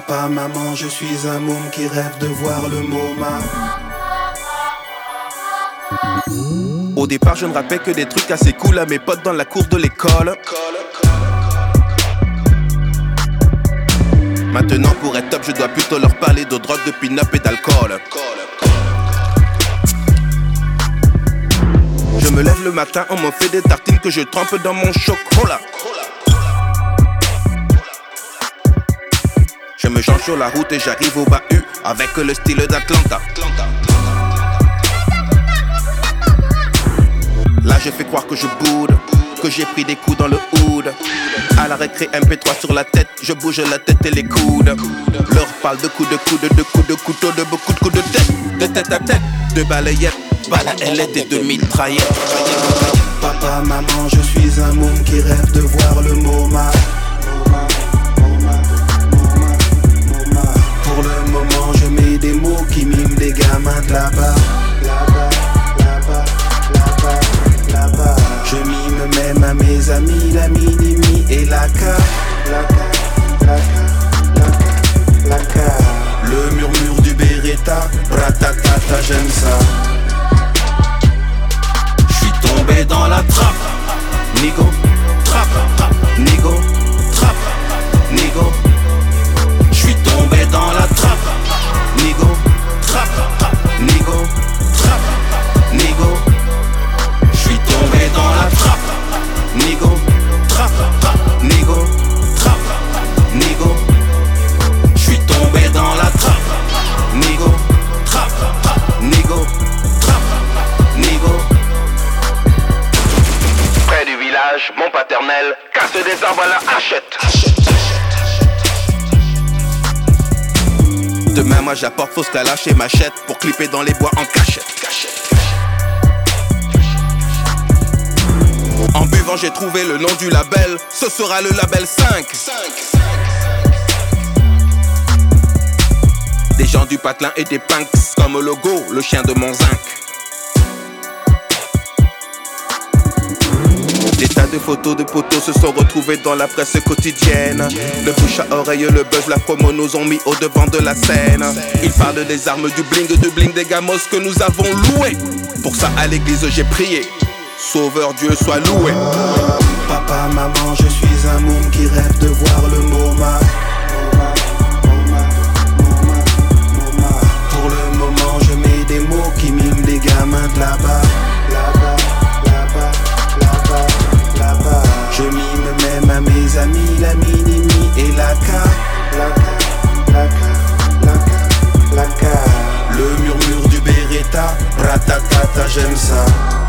Papa, maman, je suis un môme qui rêve de voir le MoMA. Au départ, je ne rappais que des trucs assez cool à mes potes dans la cour de l'école. Maintenant, pour être top, je dois plutôt leur parler de drogue, de pin-up et d'alcool. Je me lève le matin, on me fait des tartines que je trempe dans mon chocolat. Je me change sur la route et j'arrive au bahut avec le style d'Atlanta. Là je fais croire que je boude, que j'ai pris des coups dans le hood. À la récré MP3 sur la tête, je bouge la tête et les coudes. Leur parle de coups de coude, de coups de couteau, de beaucoup de coups de tête à tête, de balayettes, balles à ailettes et de mitraillettes. Papa, maman, je suis un môme qui rêve de voir le MoMA. Pour le moment, je mets des mots qui miment des gamins de là-bas. Je mime même à mes amis, la minimi et la K. Le murmure du Beretta, ratatata, j'aime ça. J'suis tombé dans la trappe, nigo, trappe, nigo, trappe, nigo. J'suis tombé dans la trappe, nigo, trappe, nigo, trappe, nigo. J'suis tombé dans la trappe, nigo, trappe, nigo, trappe, nigo. J'suis tombé dans la trappe, nigo, trappe, nigo, trappe, nigo. Près du village, mon paternel casse des arbres à la hachette. Demain moi j'apporte fausse calache et machette pour clipper dans les bois en cachette. En buvant j'ai trouvé le nom du label, ce sera le label 5. Des gens du patelin et des punks comme logo, le chien de mon zinc. Des tas de photos de poteaux se sont retrouvés dans la presse quotidienne. Le bouche à oreille, le buzz, la promo nous ont mis au devant de la scène. Ils parlent des armes, du bling des gamos que nous avons loués. Pour ça à l'église j'ai prié, Sauveur Dieu soit loué. Papa, maman, je suis un môme qui rêve de voir le MoMA. Pour le moment, je mets des mots qui miment des gamins de là-bas. Je mime même à mes amis, la minimi et la K. Le murmure du Beretta, ratatata, j'aime ça.